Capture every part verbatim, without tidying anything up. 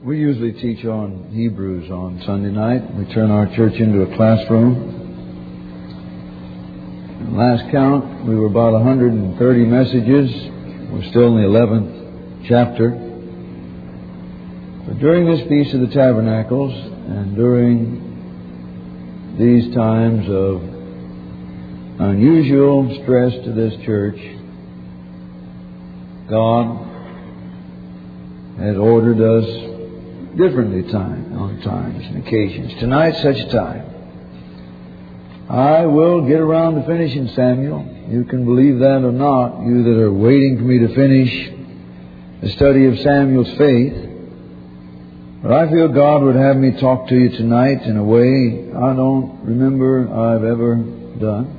We usually teach on Hebrews on Sunday night. We turn our church into a classroom. At last count, we were about one hundred thirty messages. We're still in the eleventh chapter. But during this Feast of the Tabernacles and during these times of unusual stress to this church, God has ordered us differently time on times and occasions. Tonight's such a time. I will get around to finishing Samuel. You can believe that or not, you that are waiting for me to finish the study of Samuel's faith. But I feel God would have me talk to you tonight in a way I don't remember I've ever done.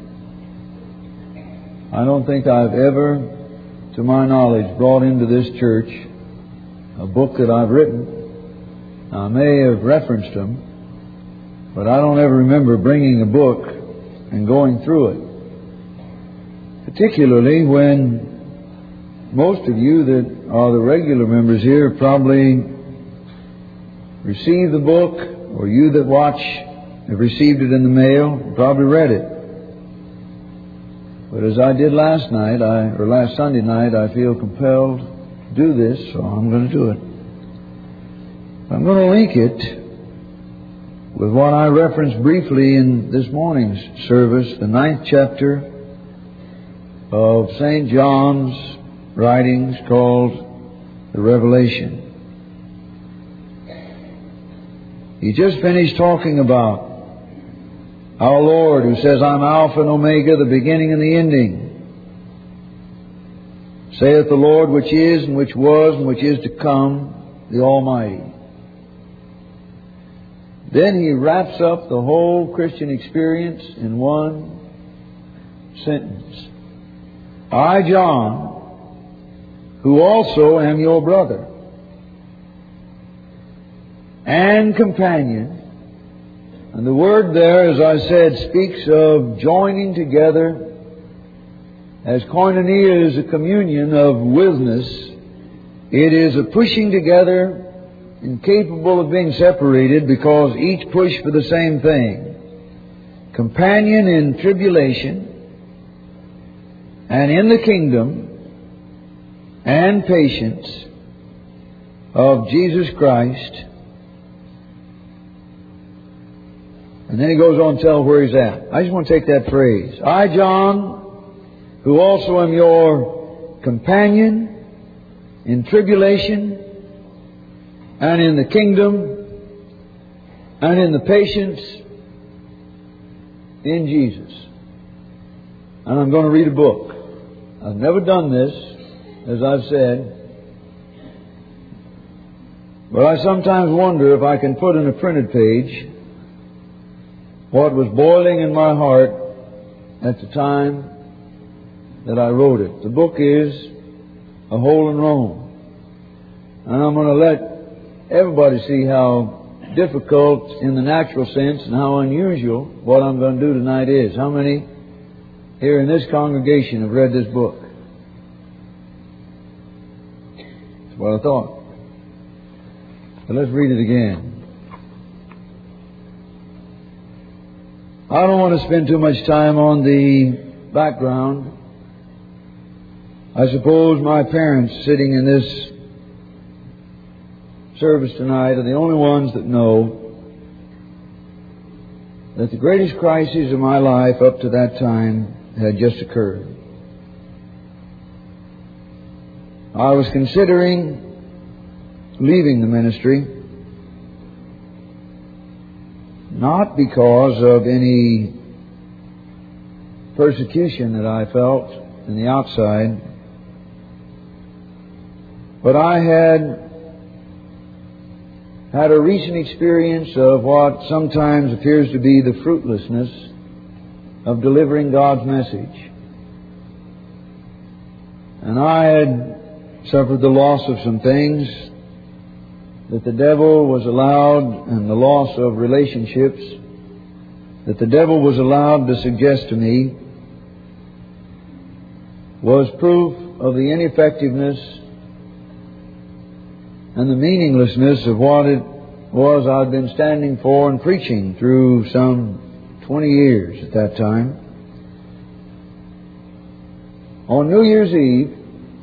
I don't think I've ever, to my knowledge, brought into this church a book that I've written. I may have referenced them, but I don't ever remember bringing a book and going through it. Particularly when most of you that are the regular members here probably received the book, or you that watch have received it in the mail, probably read it. But as I did last night, I, or last Sunday night, I feel compelled to do this, so I'm going to do it. I'm going to link it with what I referenced briefly in this morning's service, the ninth chapter of Saint John's writings called the Revelation. He just finished talking about our Lord, who says, I'm Alpha and Omega, the beginning and the ending. Saith the Lord, which is and which was and which is to come, the Almighty. Then he wraps up the whole Christian experience in one sentence. I, John, who also am your brother and companion. And the word there, as I said, speaks of joining together, as koinonia is a communion of witness. It is a pushing together, incapable of being separated, because each push for the same thing. Companion in tribulation and in the kingdom and patience of Jesus Christ. And then he goes on to tell where he's at. I just want to take that phrase. I, John, who also am your companion in tribulation and in the kingdom and in the patience in Jesus. And I'm going to read a book. I've never done this, as I've said. But I sometimes wonder if I can put in a printed page what was boiling in my heart at the time that I wrote it. The book is A Hole in Rome. And I'm going to let everybody see how difficult in the natural sense and how unusual what I'm going to do tonight is. How many here in this congregation have read this book? That's what I thought. But let's read it again. I don't want to spend too much time on the background. I suppose my parents sitting in this service tonight are the only ones that know that the greatest crisis of my life up to that time had just occurred. I was considering leaving the ministry, not because of any persecution that I felt in the outside, but I had had a recent experience of what sometimes appears to be the fruitlessness of delivering God's message. And I had suffered the loss of some things that the devil was allowed, and the loss of relationships that the devil was allowed to suggest to me was proof of the ineffectiveness and the meaninglessness of what it was I'd been standing for and preaching through some twenty years at that time. On New Year's Eve,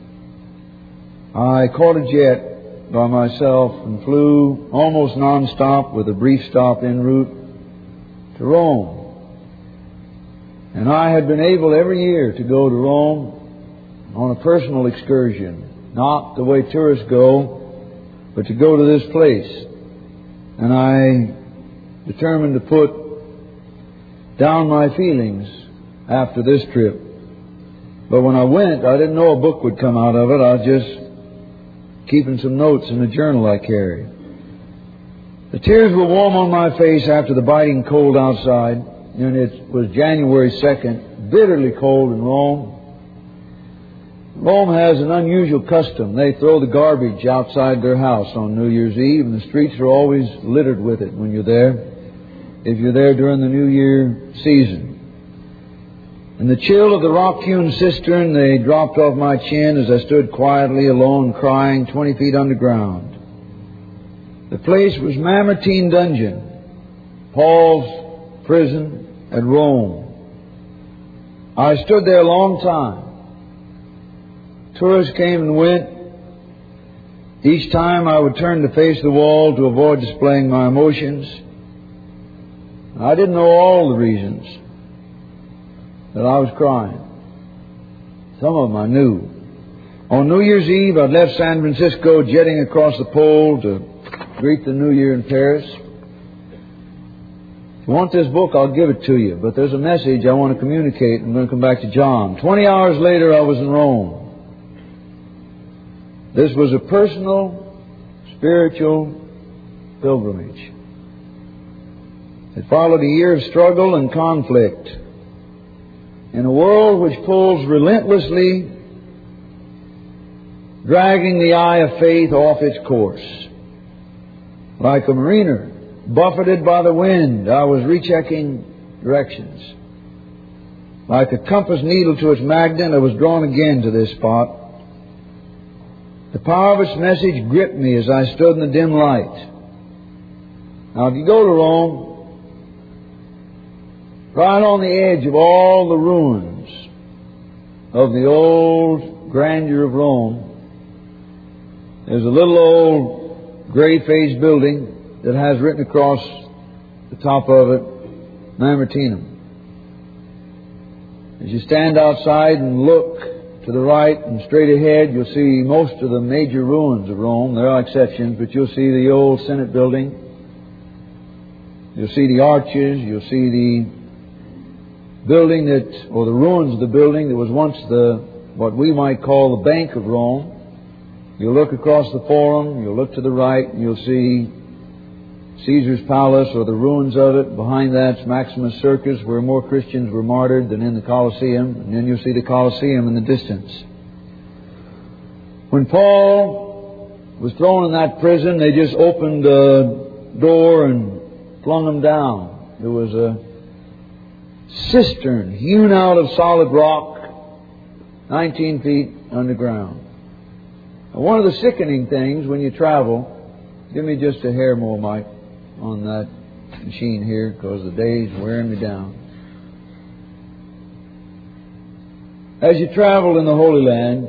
I caught a jet by myself and flew almost non-stop with a brief stop en route to Rome. And I had been able every year to go to Rome on a personal excursion, not the way tourists go, but to go to this place. And I determined to put down my feelings after this trip. But when I went, I didn't know a book would come out of it. I was just keeping some notes in the journal I carried. The tears were warm on my face after the biting cold outside. And it was January second, bitterly cold in Rome. Rome has an unusual custom. They throw the garbage outside their house on New Year's Eve, and the streets are always littered with it when you're there, if you're there during the New Year season. In the chill of the rock-hewn cistern, they dropped off my chin as I stood quietly alone, crying, twenty feet underground. The place was Mamertine Dungeon, Paul's prison at Rome. I stood there a long time. Tourists came and went. Each time I would turn to face the wall to avoid displaying my emotions. I didn't know all the reasons that I was crying. Some of them I knew. On New Year's Eve, I'd left San Francisco, jetting across the pole to greet the New Year in Paris. If you want this book, I'll give it to you. But there's a message I want to communicate. I'm going to come back to John. Twenty hours later, I was in Rome. This was a personal, spiritual pilgrimage. It followed a year of struggle and conflict in a world which pulls relentlessly, dragging the eye of faith off its course. Like a mariner buffeted by the wind, I was rechecking directions. Like a compass needle to its magnet, I was drawn again to this spot. The power of its message gripped me as I stood in the dim light. Now, if you go to Rome, right on the edge of all the ruins of the old grandeur of Rome, there's a little old gray-faced building that has written across the top of it, Mamertinum. As you stand outside and look to the right and straight ahead, you'll see most of the major ruins of Rome. There are exceptions, but you'll see the old Senate building. You'll see the arches. You'll see the building that, or the ruins of the building that was once the, what we might call the Bank of Rome. You'll look across the Forum. You'll look to the right, and you'll see Caesar's Palace, or the ruins of it. Behind that's Maximus Circus, where more Christians were martyred than in the Colosseum. And then you'll see the Colosseum in the distance. When Paul was thrown in that prison, they just opened the door and flung him down. There was a cistern hewn out of solid rock, nineteen feet underground. Now, one of the sickening things when you travel, give me just a hair more, Mike, on that machine here, because the day's wearing me down. As you travel in the Holy Land,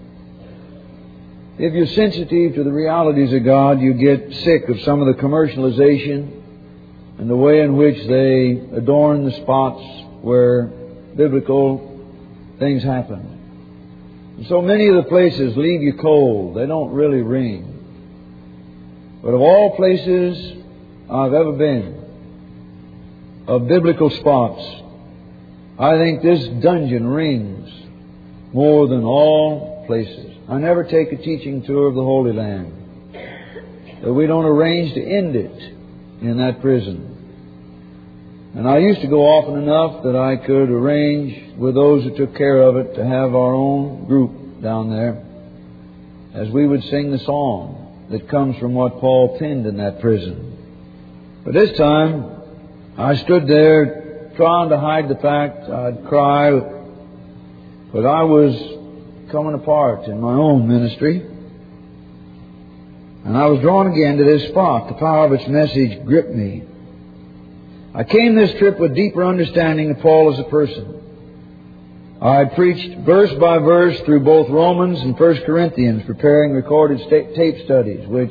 if you're sensitive to the realities of God, you get sick of some of the commercialization and the way in which they adorn the spots where biblical things happen. And so many of the places leave you cold. They don't really ring. But of all places I've ever been, of biblical spots, I think this dungeon rings more than all places. I never take a teaching tour of the Holy Land that we don't arrange to end it in that prison. And I used to go often enough that I could arrange with those who took care of it to have our own group down there as we would sing the song that comes from what Paul penned in that prison. But this time, I stood there trying to hide the fact. I'd cry, but I was coming apart in my own ministry. and I was drawn again to this spot. The power of its message gripped me. I came this trip with deeper understanding of Paul as a person. I had preached verse by verse through both Romans and First Corinthians, preparing recorded sta- tape studies, which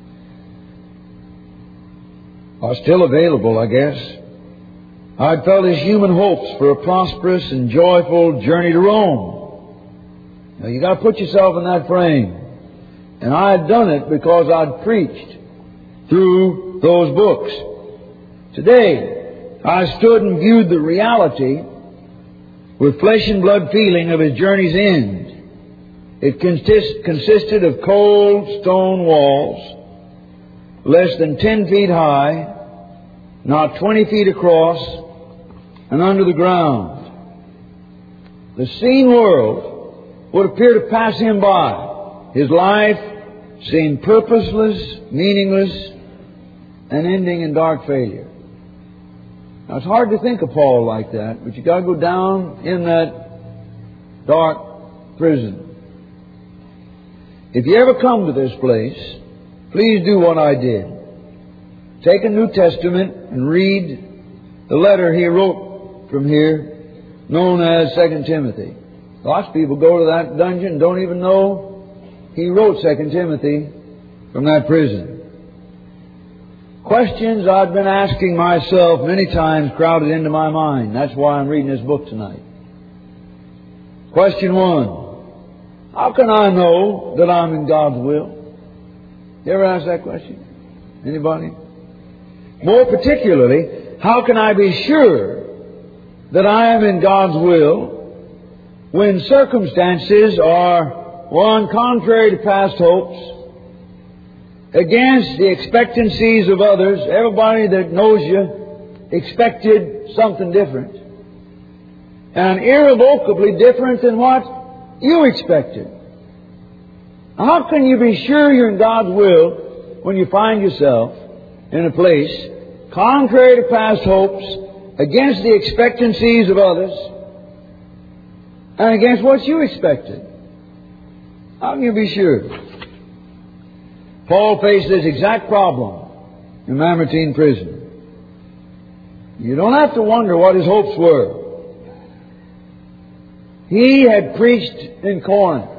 are still available, I guess. I had felt his human hopes for a prosperous and joyful journey to Rome. Now, you got to put yourself in that frame. And I had done it because I'd preached through those books. Today, I stood and viewed the reality with flesh and blood feeling of his journey's end. It consist, consisted of cold stone walls, less than ten feet high, not twenty feet across, and under the ground. The seen world would appear to pass him by. His life seemed purposeless, meaningless, and ending in dark failure. Now, it's hard to think of Paul like that, but you got to go down in that dark prison. If you ever come to this place, please do what I did. Take a New Testament and read the letter he wrote from here, known as Second Timothy. Lots of people go to that dungeon and don't even know he wrote Second Timothy from that prison. Questions I've been asking myself many times crowded into my mind. That's why I'm reading this book tonight. Question one. How can I know that I'm in God's will? You ever ask that question? Anybody? More particularly, how can I be sure that I am in God's will when circumstances are, one, contrary to past hopes, against the expectancies of others? Everybody that knows you expected something different, and irrevocably different than what you expected. How can you be sure you're in God's will when you find yourself in a place contrary to past hopes, against the expectancies of others, and against what you expected? How can you be sure? Paul faced this exact problem in Mamertine prison. You don't have to wonder what his hopes were. He had preached in Corinth.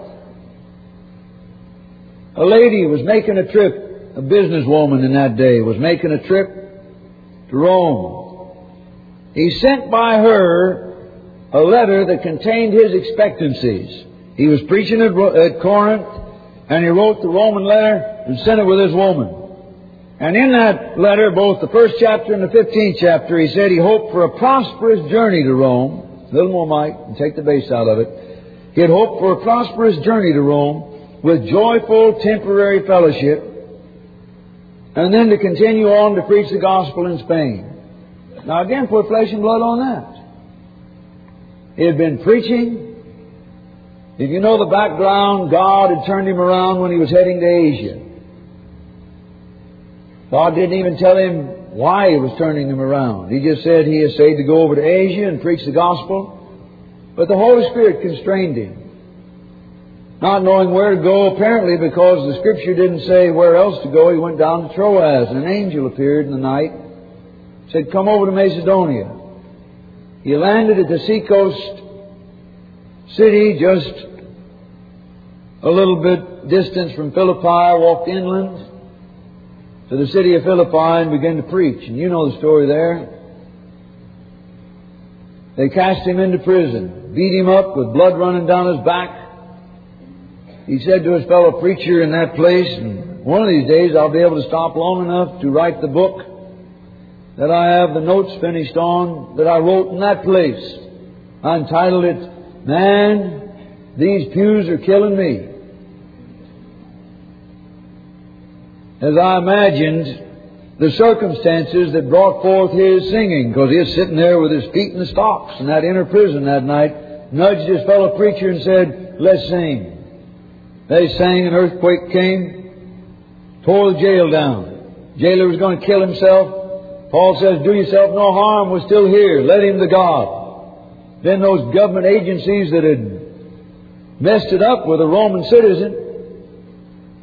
A lady was making a trip, a businesswoman in that day, was making a trip to Rome. He sent by her a letter that contained his expectancies. He was preaching at, at Corinth, and he wrote the Roman letter and sent it with his woman. And in that letter, both the first chapter and the fifteenth chapter, he said he hoped for a prosperous journey to Rome. A little more, Mike, and take the base out of it. He had hoped for a prosperous journey to Rome with joyful temporary fellowship, and then to continue on to preach the gospel in Spain. Now again, put flesh and blood on that. He had been preaching. If you know the background, God had turned him around when he was heading to Asia. God didn't even tell him why He was turning him around. He just said he essayed to go over to Asia and preach the gospel. But the Holy Spirit constrained him. Not knowing where to go, apparently because the Scripture didn't say where else to go, he went down to Troas, and an angel appeared in the night. Said, come over to Macedonia. He landed at the seacoast city, just a little bit distance from Philippi, walked inland to the city of Philippi and began to preach. And you know the story there. They cast him into prison, beat him up with blood running down his back. He said to his fellow preacher in that place, and one of these days I'll be able to stop long enough to write the book that I have the notes finished on that I wrote in that place. I entitled it, Man, These Pews Are Killing Me. As I imagined the circumstances that brought forth his singing, because he was sitting there with his feet in the stocks in that inner prison that night, nudged his fellow preacher and said, let's sing. They sang, an earthquake came, tore the jail down. Jailer was going to kill himself. Paul says, do yourself no harm, we're still here, let him to God. Then those government agencies that had messed it up with a Roman citizen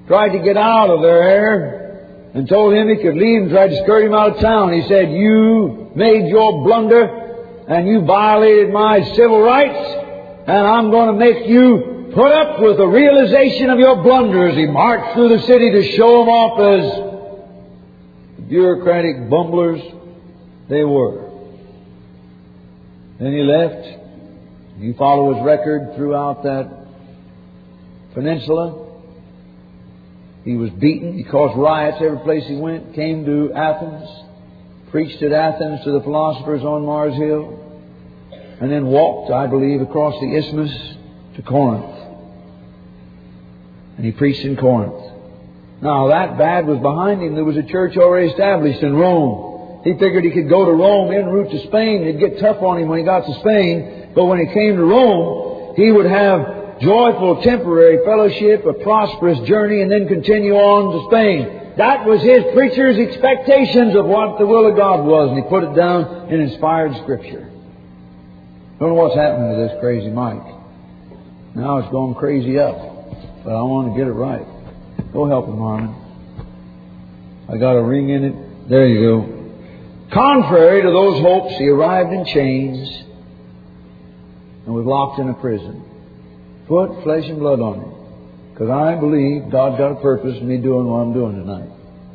tried to get out of their hair and told him he could leave and tried to skirt him out of town. He said, "You made your blunder and you violated my civil rights, and I'm going to make you put up with the realization of your blunder," as he marched through the city to show them off as bureaucratic bumblers they were. Then he left. You follow his record throughout that peninsula. He was beaten. He caused riots every place he went. Came to Athens. Preached at Athens to the philosophers on Mars Hill. And then walked, I believe, across the isthmus to Corinth. And he preached in Corinth. Now that bad was behind him. There was a church already established in Rome. He figured he could go to Rome en route to Spain. It'd get tough on him when he got to Spain. But when he came to Rome, he would have joyful temporary fellowship, a prosperous journey, and then continue on to Spain. That was his preacher's expectations of what the will of God was. And he put it down in inspired Scripture. Don't know what's happening to this crazy mic. Now it's going crazy up. But I want to get it right. Go help him, Harmon. I got a ring in it. There you go. Contrary to those hopes, he arrived in chains and was locked in a prison. Put flesh and blood on him. Because I believe God got a purpose in me doing what I'm doing tonight.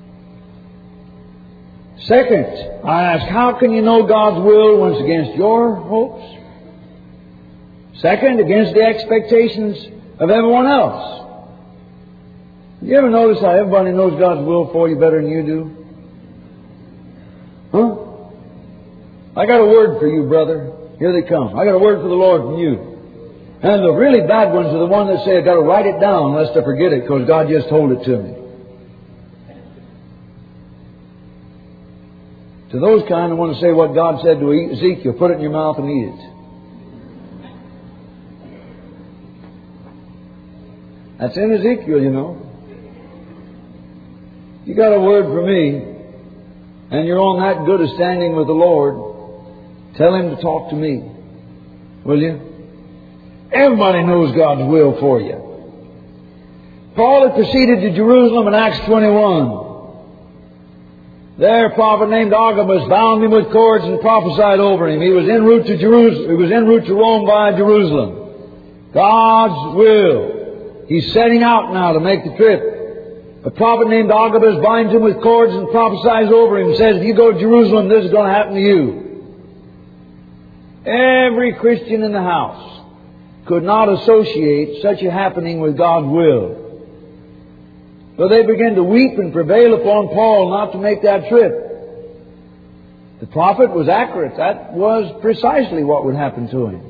Second, I ask, how can you know God's will when it's against your hopes? Second, against the expectations of everyone else. You ever notice how everybody knows God's will for you better than you do? Huh? I got a word for you, brother. Here they come. I got a word for the Lord from you. And the really bad ones are the ones that say, I got to write it down lest I forget it because God just told it to me. To those kind, I want to say what God said to Ezekiel, put it in your mouth and eat it. That's in Ezekiel, you know. You got a word for me, and you're on that good a standing with the Lord, tell Him to talk to me. Will you? Everybody knows God's will for you. Paul had proceeded to Jerusalem in Acts twenty-one. There a prophet named Agabus bound him with cords and prophesied over him. He was en route to Jerusalem. He was en route to Rome via Jerusalem. God's will. He's setting out now to make the trip. A prophet named Agabus binds him with cords and prophesies over him and says, if you go to Jerusalem, this is going to happen to you. Every Christian in the house could not associate such a happening with God's will. So they began to weep and prevail upon Paul not to make that trip. The prophet was accurate. That was precisely what would happen to him.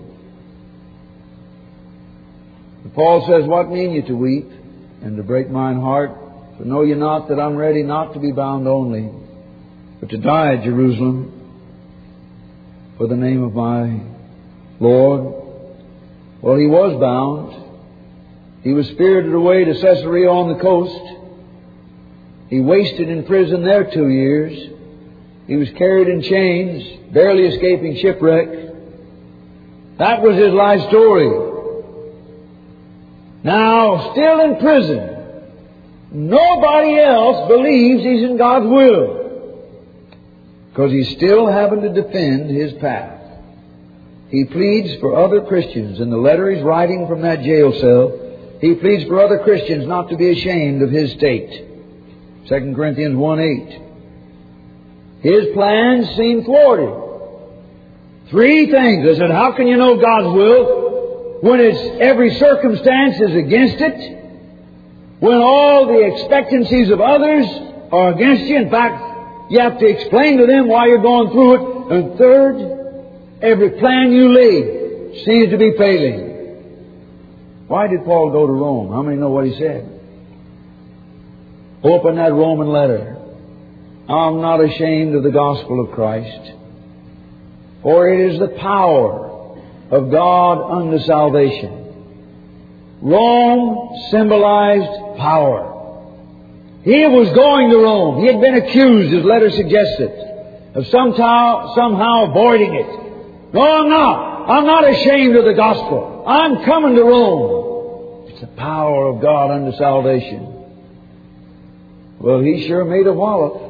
But Paul says, what mean you to weep and to break mine heart? For know ye not that I'm ready not to be bound only, but to die at Jerusalem for the name of my Lord? Well, he was bound. He was spirited away to Caesarea on the coast. He wasted in prison there two years. He was carried in chains, barely escaping shipwreck. That was his life story. Now, still in prison, nobody else believes he's in God's will, because he's still having to defend his path. He pleads for other Christians. In the letter he's writing from that jail cell, he pleads for other Christians not to be ashamed of his state. Second Corinthians one eight. His plans seem thwarted. Three things. I said, how can you know God's will when it's every circumstance is against it? When all the expectancies of others are against you. In fact, you have to explain to them why you're going through it. And third, every plan you laid seems to be failing. Why did Paul go to Rome? How many know what he said? Open that Roman letter. I'm not ashamed of the gospel of Christ, for it is the power of God unto salvation. Rome symbolized power. He was going to Rome. He had been accused, his letter suggested, of somehow, somehow avoiding it. No, I'm not. I'm not ashamed of the gospel. I'm coming to Rome. It's the power of God unto salvation. Well, he sure made a wallop.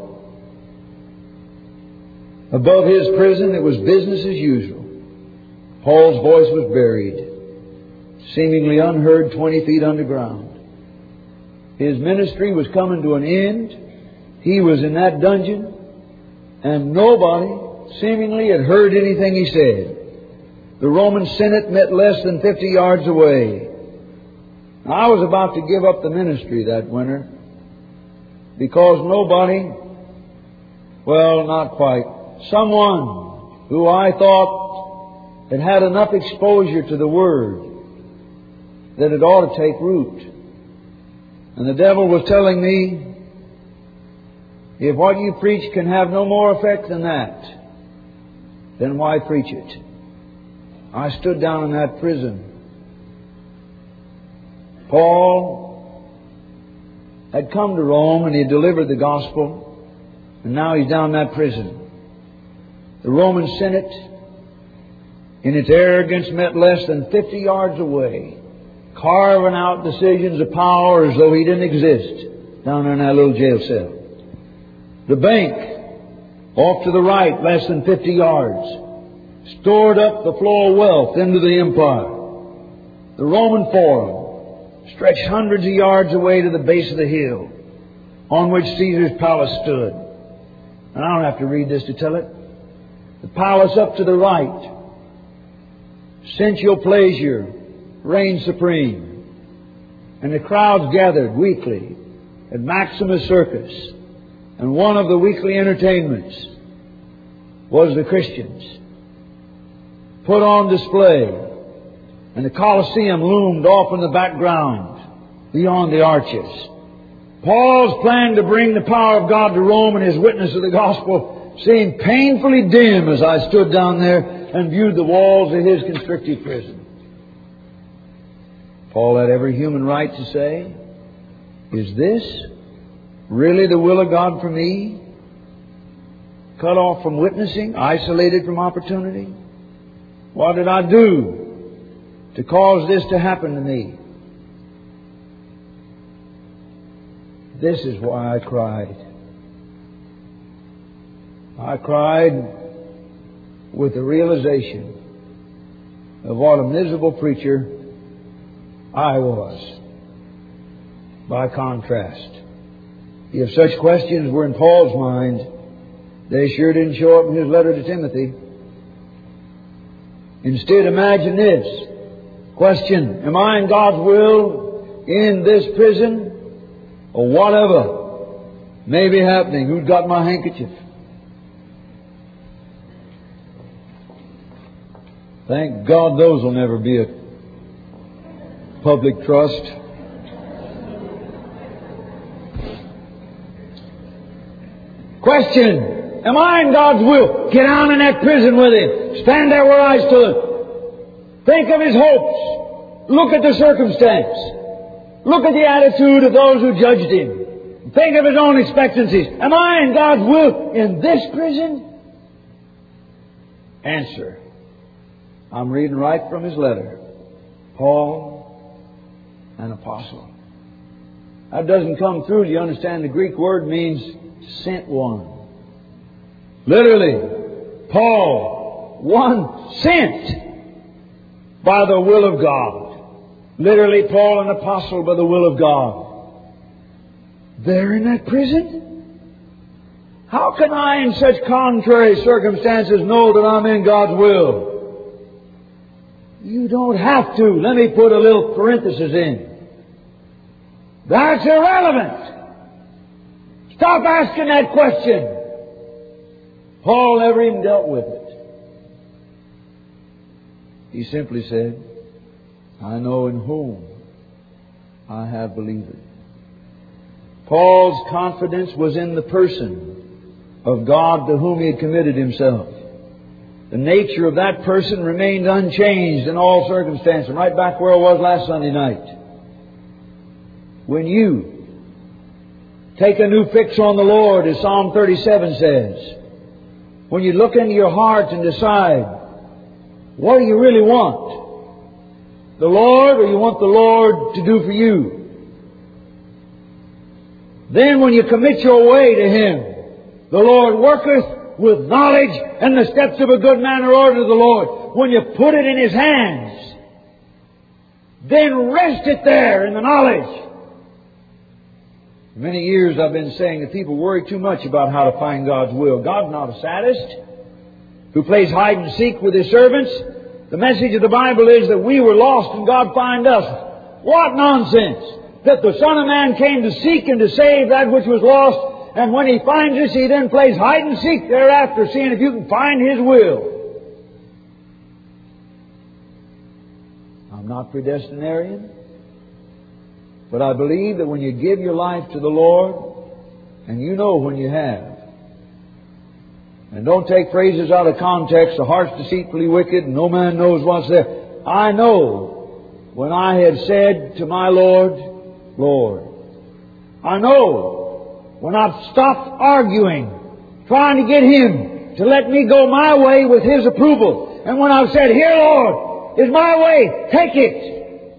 Above his prison, it was business as usual. Paul's voice was buried, seemingly unheard twenty feet underground. His ministry was coming to an end. He was in that dungeon, and nobody seemingly had heard anything he said. The Roman Senate met less than fifty yards away. I was about to give up the ministry that winter because nobody, well, not quite, someone who I thought had had enough exposure to the Word that it ought to take root. And the devil was telling me, if what you preach can have no more effect than that, then why preach it? I stood down in that prison. Paul had come to Rome and he had delivered the gospel, and now he's down in that prison. The Roman Senate, in its arrogance, met less than fifty yards away, carving out decisions of power as though he didn't exist down there in that little jail cell. The bank, off to the right, less than fifty yards, stored up the flow of wealth into the empire. The Roman Forum stretched hundreds of yards away to the base of the hill on which Caesar's palace stood. And I don't have to read this to tell it. The palace up to the right, sensual pleasure reigned supreme. And the crowds gathered weekly at Maximus Circus. And one of the weekly entertainments was the Christians put on display. And the Colosseum loomed off in the background beyond the arches. Paul's plan to bring the power of God to Rome and his witness of the gospel seemed painfully dim as I stood down there and viewed the walls of his constricted prison. Paul had every human right to say, is this really the will of God for me? Cut off from witnessing, isolated from opportunity? What did I do to cause this to happen to me? This is why I cried. I cried with the realization of what a miserable preacher I was by contrast. If such questions were in Paul's mind, they sure didn't show up in his letter to Timothy. Instead, imagine this. Question, am I in God's will in this prison? Or whatever may be happening? Who's got my handkerchief? Thank God those will never be a public trust. Question, am I in God's will? Get down in that prison with him. Stand there where I stood. Think of his hopes. Look at the circumstance. Look at the attitude of those who judged him. Think of his own expectancies. Am I in God's will in this prison? Answer. I'm reading right from his letter. Paul, an apostle. That doesn't come through. Do you understand? The Greek word means sent one. Literally, Paul, one sent by the will of God. Literally, Paul, an apostle by the will of God. There in that prison? How can I, in such contrary circumstances, know that I'm in God's will? You don't have to. Let me put a little parenthesis in. That's irrelevant. Stop asking that question. Paul never even dealt with it. He simply said, I know in whom I have believed. Paul's confidence was in the person of God to whom he had committed himself. The nature of that person remained unchanged in all circumstances. Right back where I was last Sunday night. When you take a new fix on the Lord, as Psalm thirty-seven says, when you look into your heart and decide, what do you really want? The Lord, or you want the Lord to do for you? Then when you commit your way to Him, the Lord worketh with knowledge, and the steps of a good man are ordered of the Lord. When you put it in His hands, then rest it there in the knowledge. For many years I've been saying that people worry too much about how to find God's will. God's not a sadist who plays hide and seek with His servants. The message of the Bible is that we were lost and God find us. What nonsense! That the Son of Man came to seek and to save that which was lost. And when He finds us, He then plays hide and seek thereafter, seeing if you can find His will. I'm not predestinarian, but I believe that when you give your life to the Lord, and you know when you have, and don't take phrases out of context, the heart's deceitfully wicked, and no man knows what's there. I know when I had said to my Lord, Lord. I know when I've stopped arguing, trying to get Him to let me go my way with His approval. And when I've said, here, Lord, is my way, take it.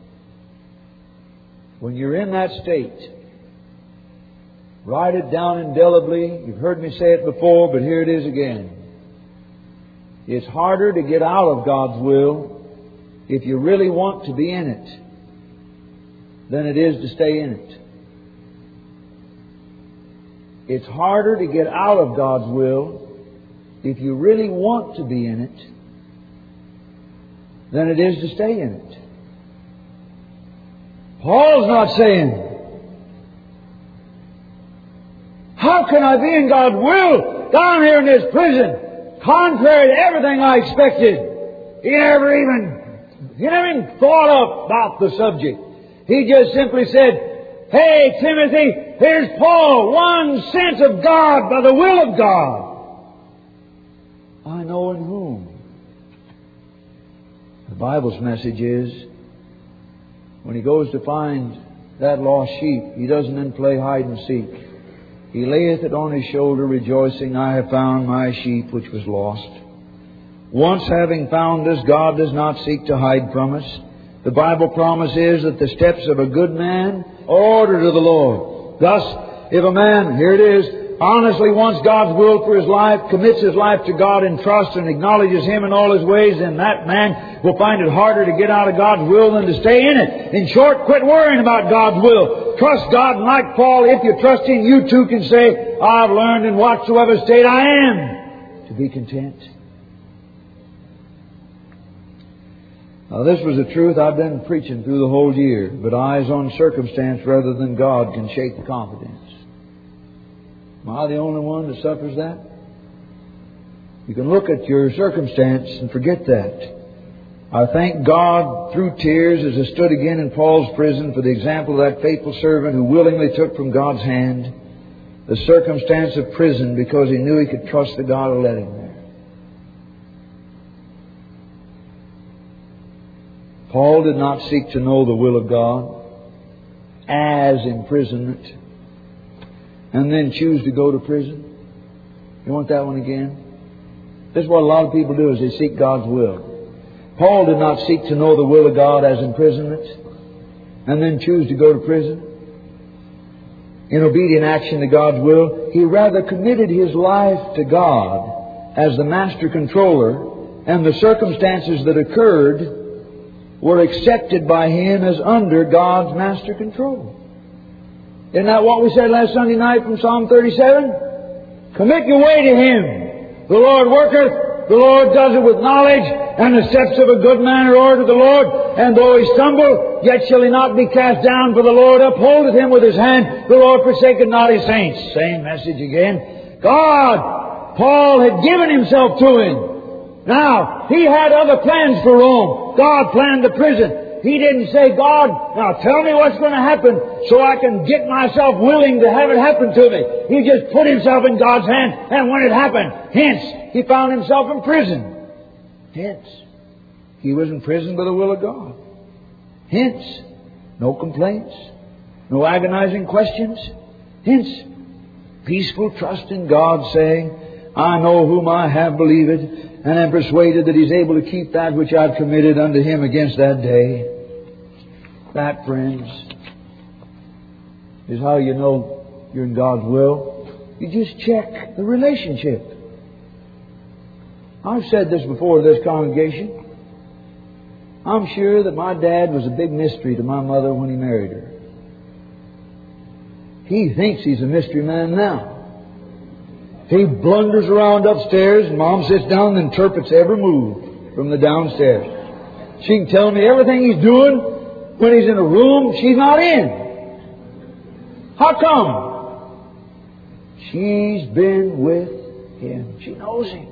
When you're in that state, write it down indelibly. You've heard me say it before, but here it is again. It's harder to get out of God's will if you really want to be in it than it is to stay in it. It's harder to get out of God's will if you really want to be in it than it is to stay in it. Paul's not saying, how can I be in God's will down here in this prison, contrary to everything I expected? He never even, he never even thought about the subject. He just simply said, hey, Timothy, here's Paul, one sense of God by the will of God. I know in whom. The Bible's message is, when he goes to find that lost sheep, he doesn't then play hide and seek. He layeth it on his shoulder, rejoicing, I have found my sheep which was lost. Once having found us, God does not seek to hide from us. The Bible promise is that the steps of a good man are ordered of the Lord. Thus, if a man, here it is, honestly wants God's will for his life, commits his life to God in trust and acknowledges Him in all his ways, then that man will find it harder to get out of God's will than to stay in it. In short, quit worrying about God's will. Trust God, and like Paul, if you trust Him, you too can say, I've learned in whatsoever state I am to be content. Now, this was a truth I've been preaching through the whole year, but eyes on circumstance rather than God can shake the confidence. Am I the only one that suffers that? You can look at your circumstance and forget that. I thank God through tears as I stood again in Paul's prison for the example of that faithful servant who willingly took from God's hand the circumstance of prison because he knew he could trust the God who led him there. Paul did not seek to know the will of God as imprisonment and then choose to go to prison. You want that one again? This is what a lot of people do, is they seek God's will. Paul did not seek to know the will of God as imprisonment and then choose to go to prison. In obedient action to God's will, he rather committed his life to God as the master controller, and the circumstances that occurred were accepted by him as under God's master control. Isn't that what we said last Sunday night from Psalm thirty-seven? Commit your way to Him. The Lord worketh, the Lord does it with knowledge, and the steps of a good man are ordered of the Lord. And though he stumble, yet shall he not be cast down, for the Lord upholdeth him with His hand. The Lord forsaketh not His saints. Same message again. God, Paul had given himself to Him. Now, he had other plans for Rome. God planned the prison. He didn't say, God, now tell me what's going to happen so I can get myself willing to have it happen to me. He just put himself in God's hand, and when it happened, hence, he found himself in prison. Hence, he was in prison by the will of God. Hence, no complaints, no agonizing questions. Hence, peaceful trust in God, saying, I know whom I have believed, and am persuaded that He's able to keep that which I've committed unto Him against that day. That, friends, is how you know you're in God's will. You just check the relationship. I've said this before to this congregation. I'm sure that my dad was a big mystery to my mother when he married her. He thinks he's a mystery man now. He blunders around upstairs and Mom sits down and interprets every move from the downstairs. She can tell me everything he's doing when he's in a room she's not in. How come? She's been with him. She knows him.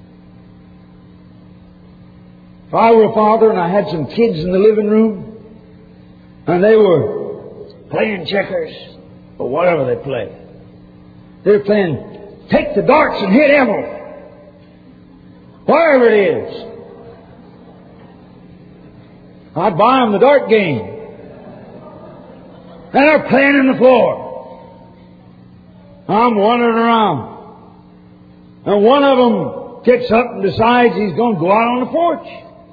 If I were a father and I had some kids in the living room and they were playing checkers or whatever they play, they're playing take the darts and hit Emil, whatever it is, I'd buy them the dart game. And they're playing in the floor. I'm wandering around. And one of them gets up and decides he's going to go out on the porch.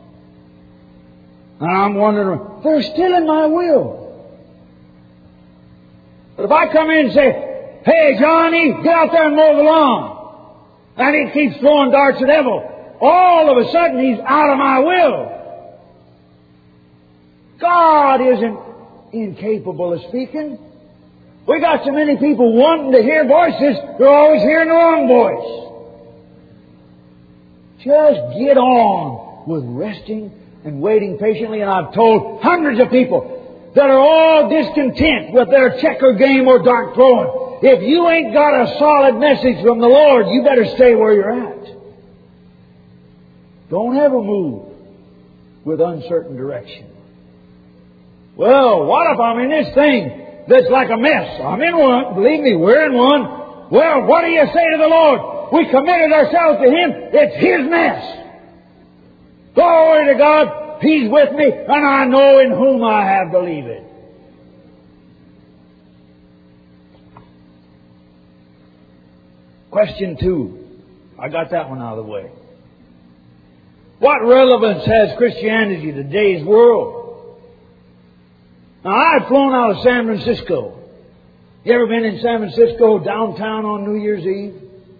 And I'm wondering, they're still in my will. But if I come in and say, hey, Johnny, get out there and mow the lawn, and he keeps throwing darts at Emil, all of a sudden he's out of my will. God isn't incapable of speaking. We got so many people wanting to hear voices, they're always hearing the wrong voice. Just get on with resting and waiting patiently. And I've told hundreds of people that are all discontent with their checker game or dart throwing, if you ain't got a solid message from the Lord, you better stay where you're at. Don't ever move with uncertain direction. Well, what if I'm in this thing that's like a mess? I'm in one. Believe me, we're in one. Well, what do you say to the Lord? We committed ourselves to Him. It's His mess. Glory to God. He's with me, and I know in whom I have believed. Question two. I got that one out of the way. What relevance has Christianity to today's world? Now, I've flown out of San Francisco. You ever been in San Francisco downtown on New Year's Eve?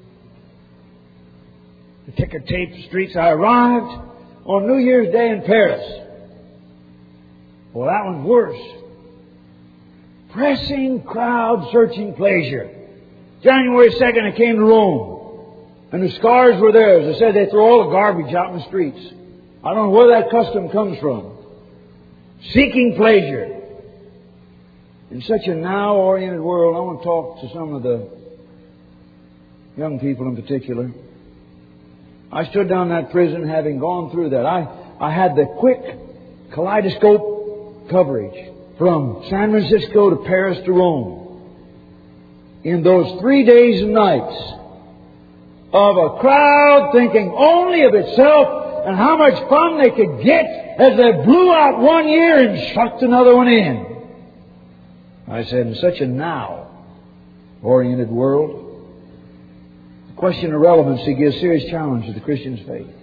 The ticker tape streets. I arrived on New Year's Day in Paris. Well, that one's worse. Pressing crowd searching pleasure. January second, I came to Rome. And the scars were there. As I said, they throw all the garbage out in the streets. I don't know where that custom comes from. Seeking pleasure. In such a now-oriented world, I want to talk to some of the young people in particular. I stood down in that prison having gone through that. I, I had the quick kaleidoscope coverage from San Francisco to Paris to Rome. In those three days and nights of a crowd thinking only of itself and how much fun they could get as they blew out one year and sucked another one in. I said, in such a now-oriented world, the question of relevancy gives serious challenge to the Christian's faith.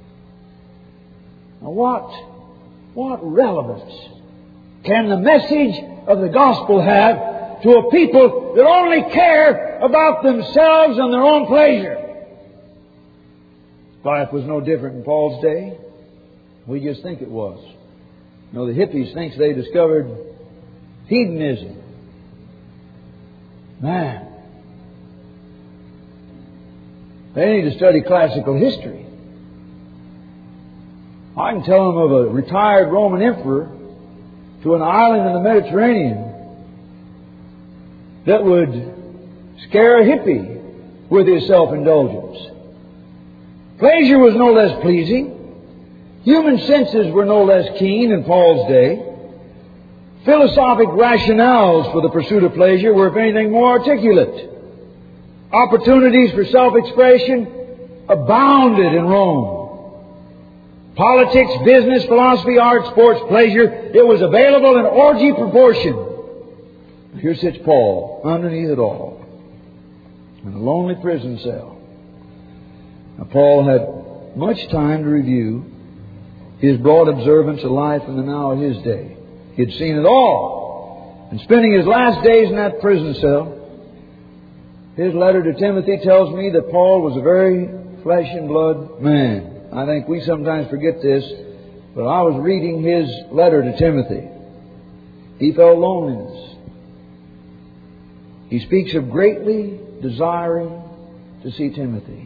Now what, what relevance can the message of the gospel have to a people that only care about themselves and their own pleasure? Life was no different in Paul's day. We just think it was. You know, the hippies think they discovered hedonism. Man, they need to study classical history. I can tell them of a retired Roman emperor to an island in the Mediterranean that would scare a hippie with his self-indulgence. Pleasure was no less pleasing. Human senses were no less keen in Paul's day. Philosophic rationales for the pursuit of pleasure were, if anything, more articulate. Opportunities for self-expression abounded in Rome. Politics, business, philosophy, art, sports, pleasure, it was available in orgy proportion. Here sits Paul, underneath it all, in a lonely prison cell. Now, Paul had much time to review his broad observance of life in the now of his day. He had seen it all. And spending his last days in that prison cell, His letter to Timothy tells me that Paul was a very flesh and blood man. I think we sometimes forget this, but I was reading his letter to Timothy. He felt loneliness. He speaks of greatly desiring to see Timothy.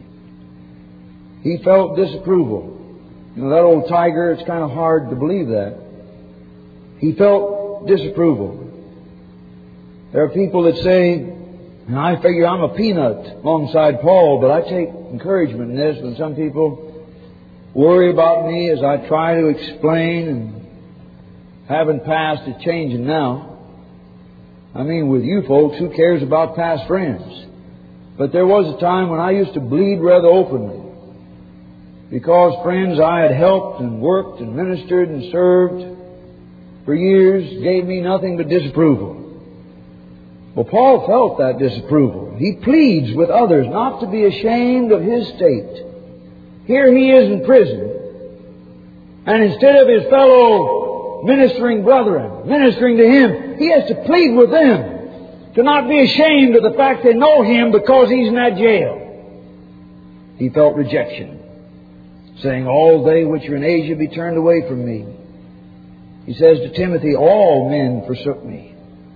He felt disapproval. You know, that old tiger, it's kind of hard to believe that. He felt disapproval. There are people that say, and I figure I'm a peanut alongside Paul, but I take encouragement in this when some people worry about me as I try to explain, and having past is changing now. I mean, with you folks, who cares about past friends? But there was a time when I used to bleed rather openly because friends I had helped and worked and ministered and served for years gave me nothing but disapproval. Well, Paul felt that disapproval. He pleads with others not to be ashamed of his state. Here he is in prison, and instead of his fellow ministering brethren ministering to him, he has to plead with them to not be ashamed of the fact they know him because he's in that jail. He felt rejection, saying, all they which are in Asia be turned away from me. He says to Timothy, all men forsook me.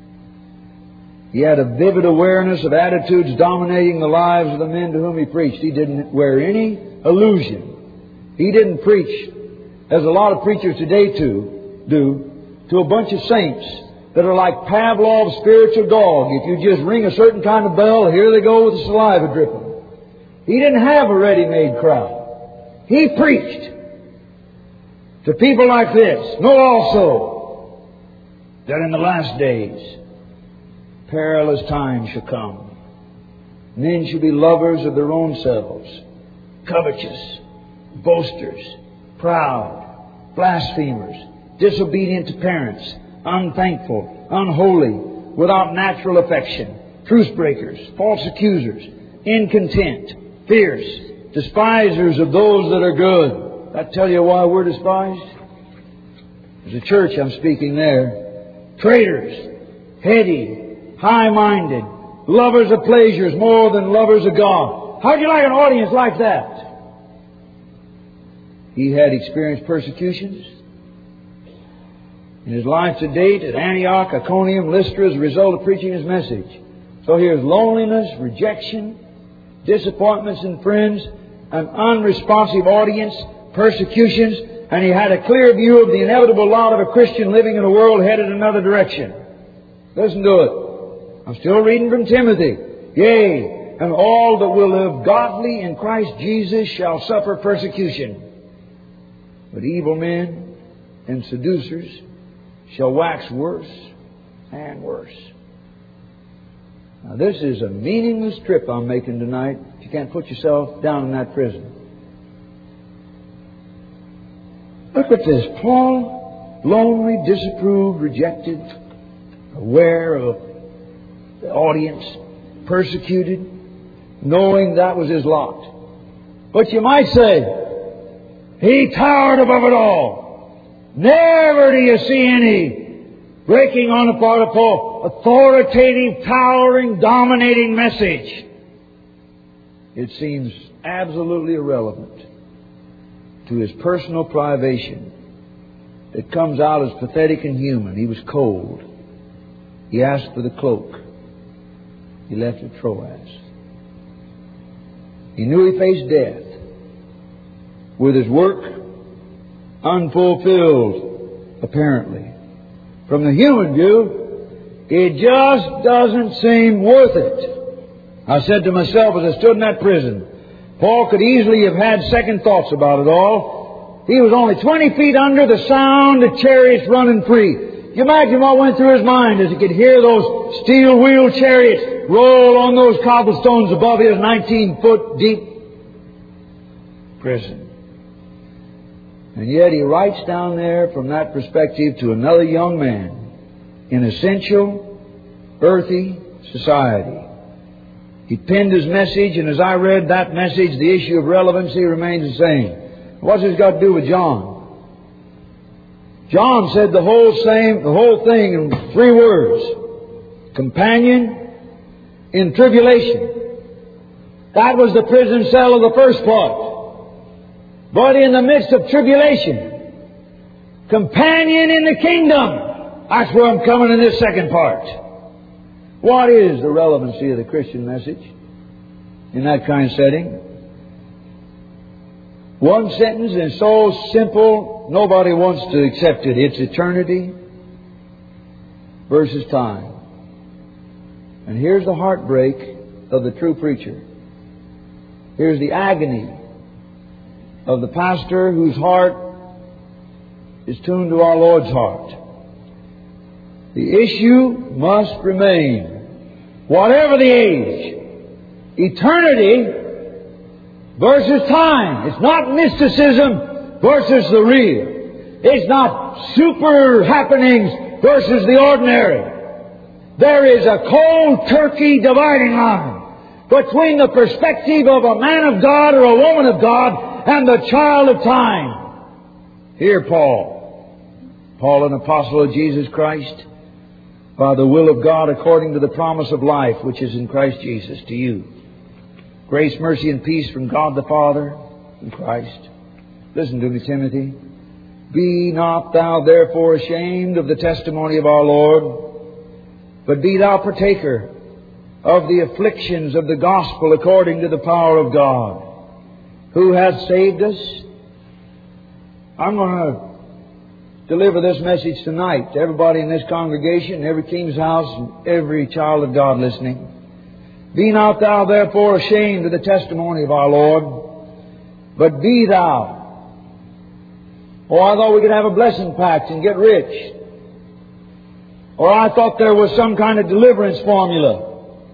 He had a vivid awareness of attitudes dominating the lives of the men to whom he preached. He didn't wear any illusion. He didn't preach, as a lot of preachers today to, do, to a bunch of saints that are like Pavlov's spiritual dog. If you just ring a certain kind of bell, here they go with the saliva dripping. He didn't have a ready-made crowd. He preached to people like this. Know also that in the last days perilous times shall come. Men shall be lovers of their own selves, covetous, boasters, proud, blasphemers, disobedient to parents, unthankful, unholy, without natural affection, truce breakers, false accusers, incontent, fierce, despisers of those that are good. I tell you why we're despised. There's a church I'm speaking there. Traitors, heady, high-minded, lovers of pleasures more than lovers of God. How'd you like an audience like that? He had experienced persecutions in his life to date at Antioch, Iconium, Lystra as a result of preaching his message. So here's loneliness, rejection, disappointments in friends, an unresponsive audience, persecutions, and he had a clear view of the inevitable lot of a Christian living in a world headed another direction. Listen to it. I'm still reading from Timothy. Yea, and all that will live godly in Christ Jesus shall suffer persecution. But evil men and seducers shall wax worse and worse. Now this is a meaningless trip I'm making tonight if you can't put yourself down in that prison. Look at this. Paul, lonely, disapproved, rejected, aware of the audience, persecuted, knowing that was his lot. But you might say, he towered above it all. Never do you see any breaking on the part of Paul, authoritative, towering, dominating message. It seems absolutely irrelevant to his personal privation. It comes out as pathetic and human. He was cold. He asked for the cloak. He left at Troas. He knew he faced death. With his work unfulfilled, apparently. From the human view, it just doesn't seem worth it. I said to myself as I stood in that prison, Paul could easily have had second thoughts about it all. He was only twenty feet under the sound of chariots running free. You imagine what went through his mind as he could hear those steel-wheeled chariots roll on those cobblestones above his nineteen-foot deep prison. And yet he writes down there from that perspective to another young man in essential, earthy society. He penned his message, and as I read that message, the issue of relevancy remains the same. What's this got to do with John? John said the whole same, the whole thing in three words. Companion in tribulation. That was the prison cell of the first part. But in the midst of tribulation, companion in the kingdom. That's where I'm coming in this second part. What is the relevancy of the Christian message in that kind of setting? One sentence is so simple, nobody wants to accept it. It's eternity versus time. And here's the heartbreak of the true preacher. Here's the agony of the pastor whose heart is tuned to our Lord's heart. The issue must remain, whatever the age, eternity versus time. It's not mysticism versus the real. It's not super happenings versus the ordinary. There is a cold turkey dividing line between the perspective of a man of God or a woman of God and the child of time. Here Paul, Paul an apostle of Jesus Christ, by the will of God according to the promise of life which is in Christ Jesus, to you. Grace, mercy, and peace from God the Father and Christ. Listen to me, Timothy. Be not thou therefore ashamed of the testimony of our Lord, but be thou partaker of the afflictions of the gospel according to the power of God, who hath saved us. I'm going to deliver this message tonight to everybody in this congregation, every King's house, and every child of God listening. Be not thou therefore ashamed of the testimony of our Lord, but be thou. Oh, I thought we could have a blessing pact and get rich. Or I thought there was some kind of deliverance formula.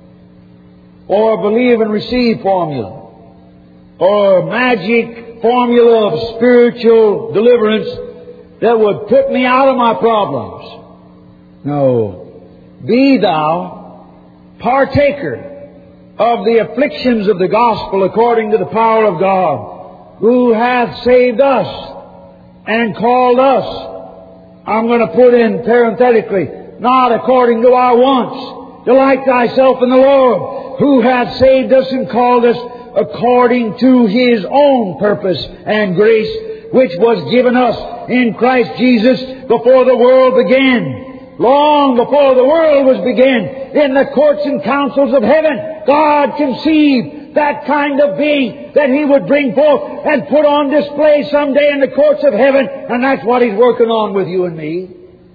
Or a believe and receive formula. Or a magic formula of spiritual deliverance that would put me out of my problems. No. Be thou partaker of the afflictions of the gospel according to the power of God, who hath saved us and called us. I'm going to put in parenthetically, not according to our wants. Delight thyself in the Lord, who hath saved us and called us according to His own purpose and grace, which was given us in Christ Jesus before the world began. Long before the world was began, in the courts and councils of heaven, God conceived that kind of being that He would bring forth and put on display someday in the courts of heaven. And that's what He's working on with you and me.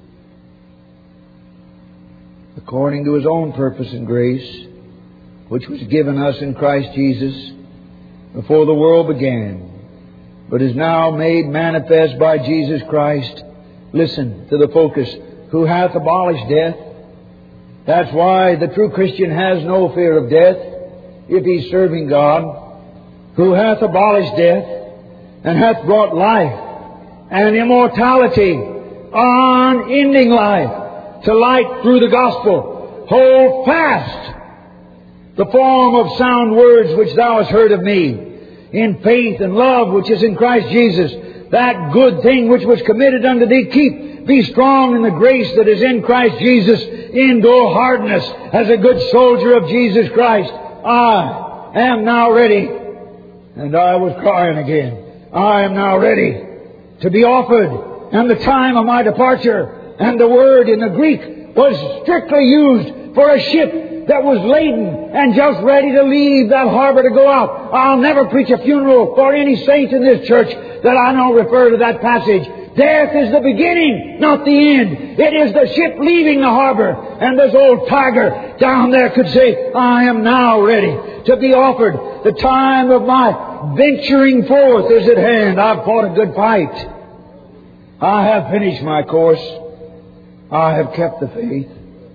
According to His own purpose and grace, which was given us in Christ Jesus before the world began, but is now made manifest by Jesus Christ. Listen to the focus. Who hath abolished death. That's why the true Christian has no fear of death if he's serving God. Who hath abolished death and hath brought life and immortality, unending life, to light through the gospel. Hold fast the form of sound words which thou hast heard of me, in faith and love which is in Christ Jesus. That good thing which was committed unto thee, keep. Be strong in the grace that is in Christ Jesus. Endure hardness as a good soldier of Jesus Christ. I am now ready. And I was crying again. I am now ready to be offered. And the time of my departure. And the word in the Greek was strictly used for a ship that was laden and just ready to leave that harbor to go out. I'll never preach a funeral for any saint in this church that I know refer to that passage. Death is the beginning, not the end. It is the ship leaving the harbor. And this old tiger down there could say, I am now ready to be offered. The time of my venturing forth is at hand. I've fought a good fight. I have finished my course. I have kept the faith.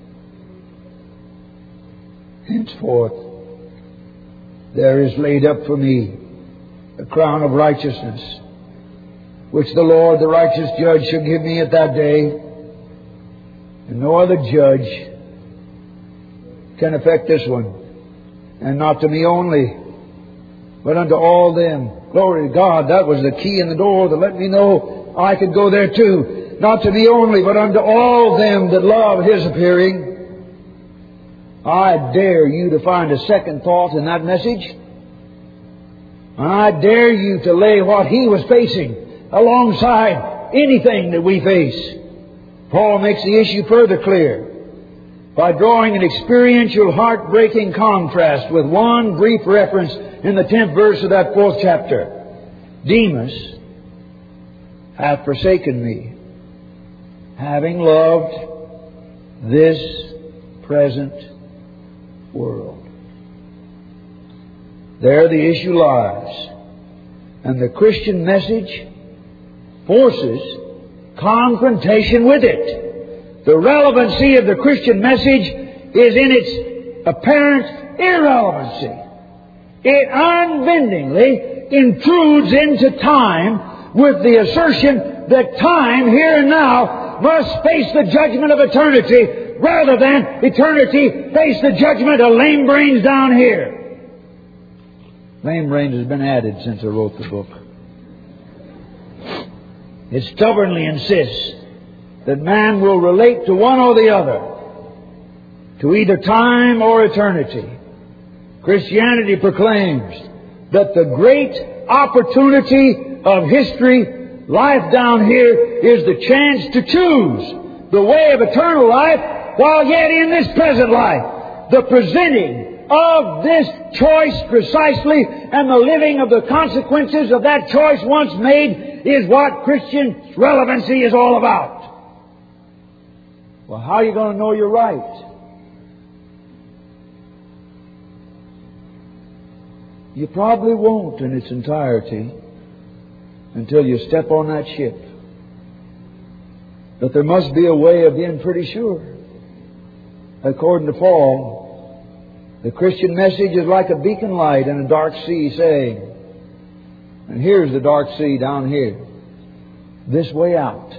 Henceforth, there is laid up for me a crown of righteousness, which the Lord, the righteous judge, shall give me at that day. And no other judge can affect this one. And not to me only, but unto all them. Glory to God. That was the key in the door to let me know I could go there too. Not to me only, but unto all them that love His appearing. I dare you to find a second thought in that message. And I dare you to lay what he was facing alongside anything that we face. Paul makes the issue further clear by drawing an experiential, heartbreaking contrast with one brief reference in the tenth verse of that fourth chapter. Demas hath forsaken me, having loved this present world. There the issue lies. And the Christian message forces confrontation with it. The relevancy of the Christian message is in its apparent irrelevancy. It unbendingly intrudes into time with the assertion that time here and now must face the judgment of eternity rather than eternity face the judgment of lame brains down here. Lame brains has been added since I wrote the book. It stubbornly insists that man will relate to one or the other, to either time or eternity. Christianity proclaims that the great opportunity of history, life down here, is the chance to choose the way of eternal life while yet in this present life. The presenting of this choice precisely and the living of the consequences of that choice once made is what Christian relevancy is all about. Well, how are you going to know you're right? You probably won't in its entirety until you step on that ship. But there must be a way of being pretty sure. According to Paul, the Christian message is like a beacon light in a dark sea saying, and here's the dark sea down here, this way out.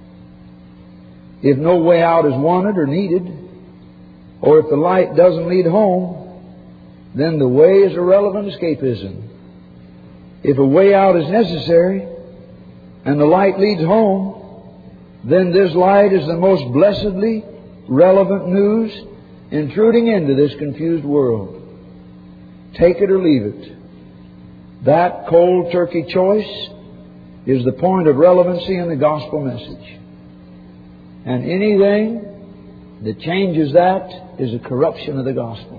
If no way out is wanted or needed, or if the light doesn't lead home, then the way is irrelevant escapism. If a way out is necessary and the light leads home, then this light is the most blessedly relevant news intruding into this confused world. Take it or leave it. That cold turkey choice is the point of relevancy in the gospel message. And anything that changes that is a corruption of the gospel.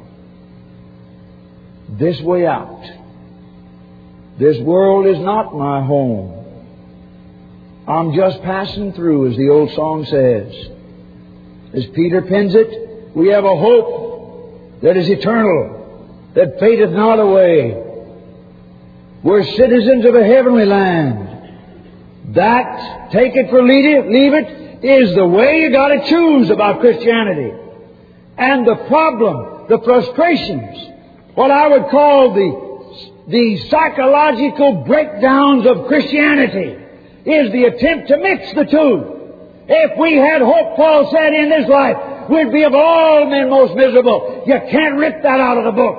This way out. This world is not my home. I'm just passing through, as the old song says. As Peter pens it, we have a hope that is eternal, that fadeth not away. We're citizens of a heavenly land. That, take it or leave it, leave it, is the way you got to choose about Christianity. And the problem, the frustrations, what I would call the, the psychological breakdowns of Christianity, is the attempt to mix the two. If we had hope, Paul said, in this life, we'd be of all men most miserable. You can't rip that out of the book.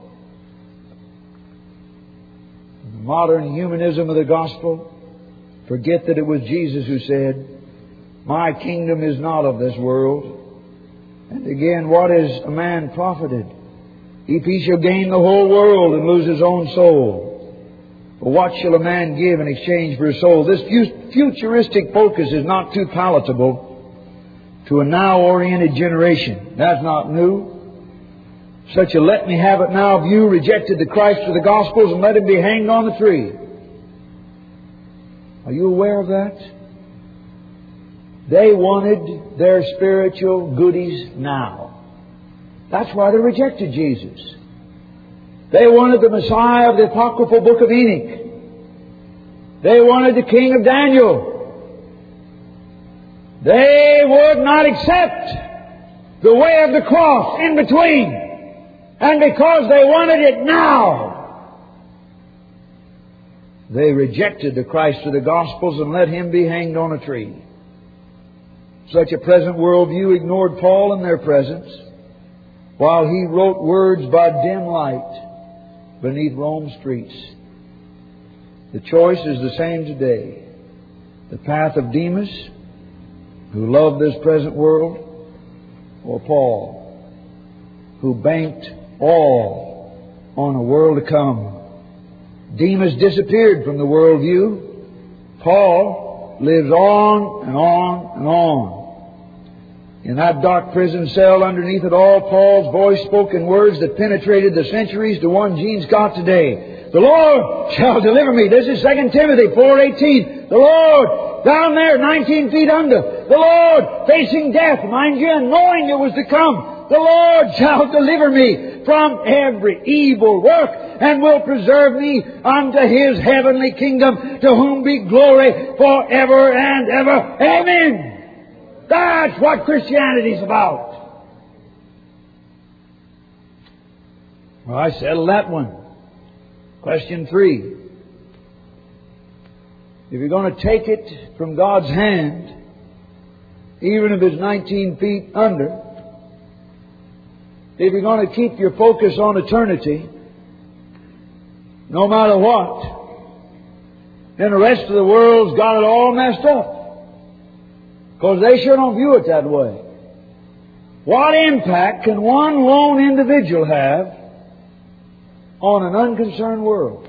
The modern humanism of the gospel, forget that it was Jesus who said, my kingdom is not of this world. And again, what is a man profited if he shall gain the whole world and lose his own soul? But what shall a man give in exchange for his soul? This futuristic focus is not too palatable to a now-oriented generation. That's not new. Such a let-me-have-it-now view rejected the Christ of the Gospels and let Him be hanged on the tree. Are you aware of that? They wanted their spiritual goodies now. That's why they rejected Jesus. They wanted the Messiah of the apocryphal book of Enoch. They wanted the King of Daniel. They would not accept the way of the cross in between. And because they wanted it now, they rejected the Christ of the Gospels and let Him be hanged on a tree. Such a present worldview ignored Paul in their presence, while he wrote words by dim light beneath Rome's streets. The choice is the same today. The path of Demas, who loved this present world, or Paul, who banked all on a world to come. Demas disappeared from the worldview. Paul lives on and on and on. In that dark prison cell, underneath it all, Paul's voice spoke in words that penetrated the centuries to one Gene's got today. The Lord shall deliver me. This is Second Timothy four eighteen. The Lord, down there, nineteen feet under. The Lord, facing death, mind you, and knowing it was to come. The Lord shall deliver me from every evil work, and will preserve me unto His heavenly kingdom, to whom be glory forever and ever. Amen. That's what Christianity is about. Well, I settled that one. Question three. If you're going to take it from God's hand, even if it's nineteen feet under, if you're going to keep your focus on eternity, no matter what, then the rest of the world's got it all messed up. Because they sure don't view it that way. What impact can one lone individual have on an unconcerned world?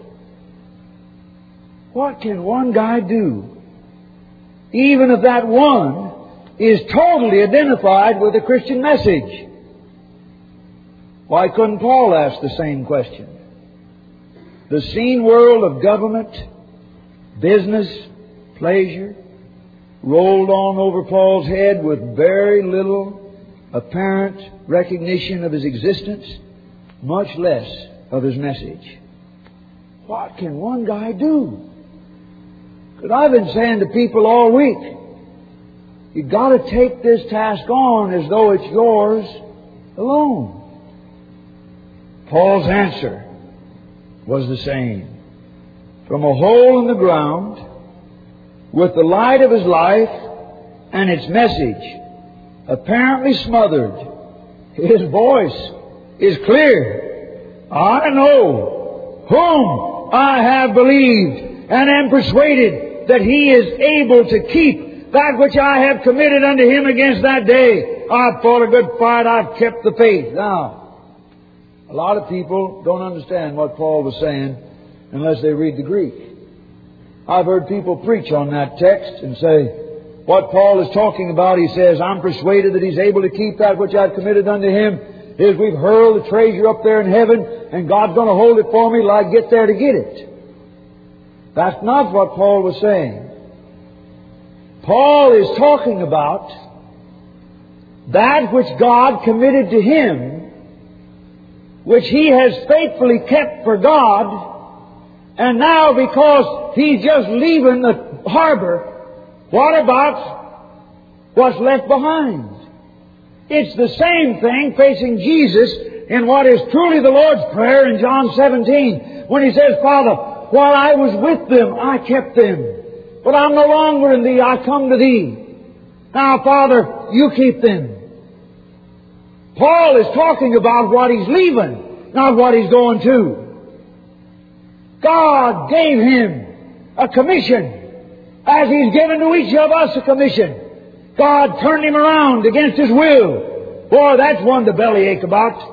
What can one guy do, even if that one is totally identified with the Christian message? Why couldn't Paul ask the same question? The seen world of government, business, pleasure, rolled on over Paul's head with very little apparent recognition of his existence, much less of his message. What can one guy do? Because I've been saying to people all week, you've got to take this task on as though it's yours alone. Paul's answer was the same. From a hole in the ground, with the light of his life and its message apparently smothered, his voice is clear. I know whom I have believed, and am persuaded that He is able to keep that which I have committed unto Him against that day. I've fought a good fight, I've kept the faith. Now, a lot of people don't understand what Paul was saying unless they read the Greek. I've heard people preach on that text and say, what Paul is talking about, he says, I'm persuaded that He's able to keep that which I've committed unto Him, is we've hurled the treasure up there in heaven, and God's going to hold it for me till I get there to get it. That's not what Paul was saying. Paul is talking about that which God committed to him, which he has faithfully kept for God, and now because he's just leaving the harbor, what about what's left behind? It's the same thing facing Jesus in what is truly the Lord's Prayer in John seventeen, when He says, Father, while I was with them, I kept them. But I'm no longer in Thee, I come to Thee. Now, Father, You keep them. Paul is talking about what he's leaving, not what he's going to. God gave him a commission, as He's given to each of us a commission. God turned him around against his will. Boy, that's one to bellyache about.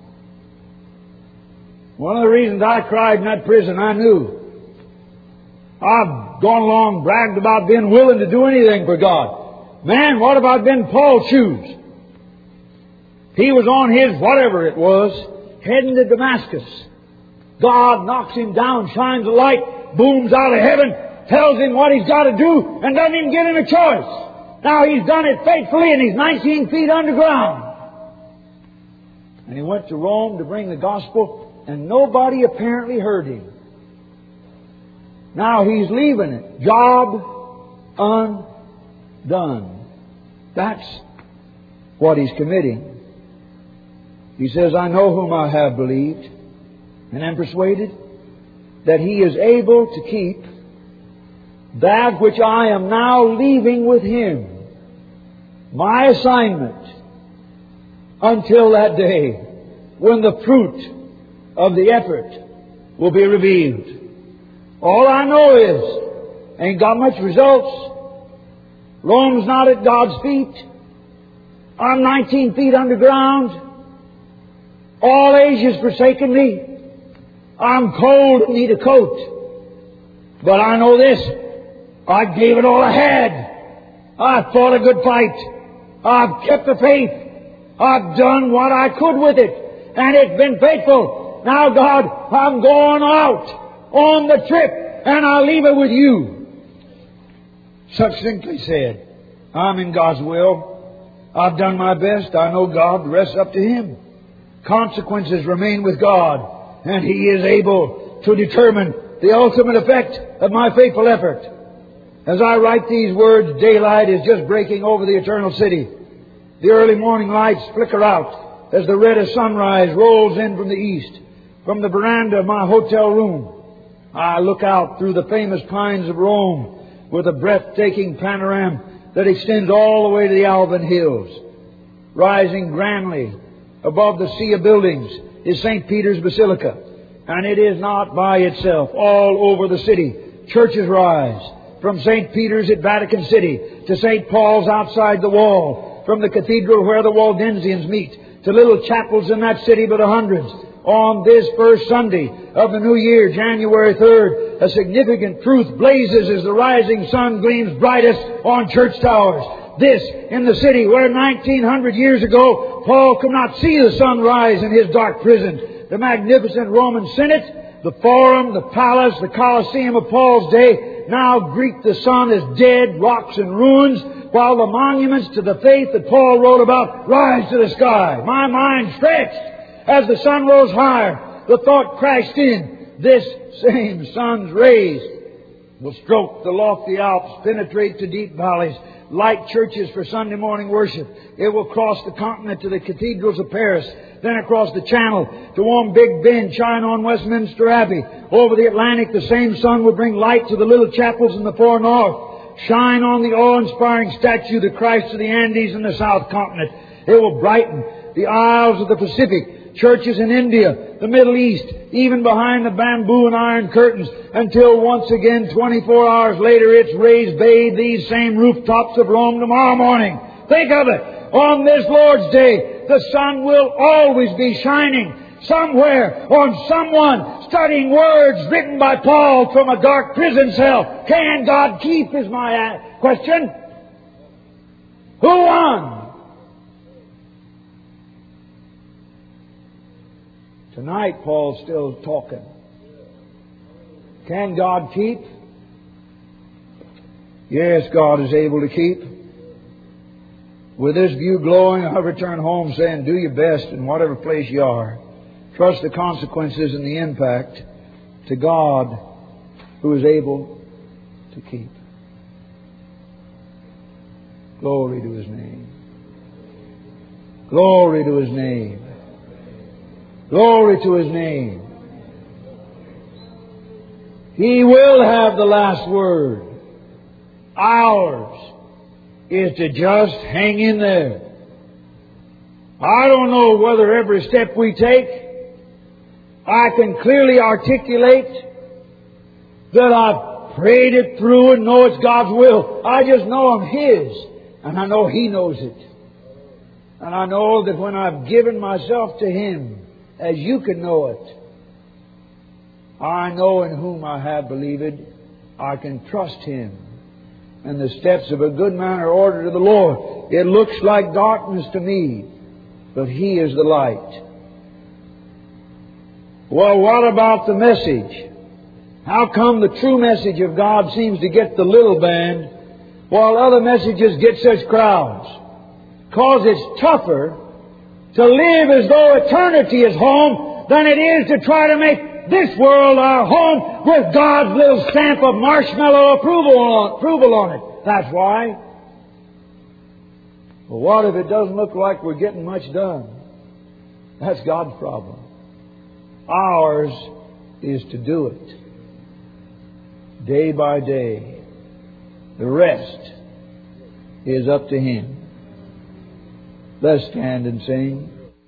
One of the reasons I cried in that prison, I knew. I've gone along, bragged about being willing to do anything for God. Man, what about being Paul's shoes? He was on his whatever it was, heading to Damascus. God knocks him down, shines a light, booms out of heaven, tells him what he's got to do, and doesn't even give him a choice. Now he's done it faithfully, and he's nineteen feet underground. And he went to Rome to bring the gospel, and nobody apparently heard him. Now he's leaving it. Job undone. That's what he's committing. He says, I know whom I have believed, and am persuaded that He is able to keep that which I am now leaving with Him, my assignment, until that day when the fruit of the effort will be revealed. All I know is, ain't got much results. Rome's not at God's feet. I'm nineteen feet underground. All Asia's forsaken me. I'm cold and need a coat. But I know this. I gave it all I had. I fought a good fight. I've kept the faith. I've done what I could with it. And it's been faithful. Now, God, I'm going out on the trip, and I'll leave it with you. Succinctly said, I'm in God's will. I've done my best. I know God. The rest's up to Him. Consequences remain with God, and He is able to determine the ultimate effect of my faithful effort. As I write these words, daylight is just breaking over the eternal city. The early morning lights flicker out as the red of sunrise rolls in from the east. From the veranda of my hotel room, I look out through the famous pines of Rome with a breathtaking panorama that extends all the way to the Alban Hills. Rising grandly above the sea of buildings is Saint Peter's Basilica. And it is not by itself. All over the city, churches rise. From Saint Peter's at Vatican City to Saint Paul's outside the wall. From the cathedral where the Waldensians meet to little chapels in that city by the hundreds. On this first Sunday of the new year, January third, a significant truth blazes as the rising sun gleams brightest on church towers. This in the city where nineteen hundred years ago Paul could not see the sun rise in his dark prison. The magnificent Roman Senate, the Forum, the Palace, the Colosseum of Paul's day now greet the sun as dead rocks and ruins, while the monuments to the faith that Paul wrote about rise to the sky. My mind stretched. As the sun rose higher, the thought crashed in. This same sun's rays will stroke the lofty Alps, penetrate to deep valleys, light churches for Sunday morning worship. It will cross the continent to the cathedrals of Paris, then across the Channel to warm Big Ben, shine on Westminster Abbey. Over the Atlantic, the same sun will bring light to the little chapels in the far north, shine on the awe-inspiring statue of the Christ of the Andes in the South Continent. It will brighten the isles of the Pacific, churches in India, the Middle East, even behind the bamboo and iron curtains, until once again, twenty-four hours later, its rays bathe these same rooftops of Rome tomorrow morning. Think of it! On this Lord's Day, the sun will always be shining somewhere on someone studying words written by Paul from a dark prison cell. Can God keep, is my question. Who won? Tonight, Paul's still talking. Can God keep? Yes, God is able to keep. With this view glowing, I return home saying, do your best in whatever place you are. Trust the consequences and the impact to God, who is able to keep. Glory to His name. Glory to His name. Glory to His name. He will have the last word. Ours is to just hang in there. I don't know whether every step we take I can clearly articulate that I've prayed it through and know it's God's will. I just know I'm His, and I know He knows it. And I know that when I've given myself to Him, as you can know it, I know in whom I have believed, I can trust Him. And the steps of a good man are ordered to the Lord. It looks like darkness to me, but He is the light. Well, what about the message? How come the true message of God seems to get the little band, while other messages get such crowds? Because it's tougher to live as though eternity is home than it is to try to make this world our home with God's little stamp of marshmallow approval on, approval on it. That's why. Well, what if it doesn't look like we're getting much done? That's God's problem. Ours is to do it day by day. The rest is up to Him. Let's stand and sing.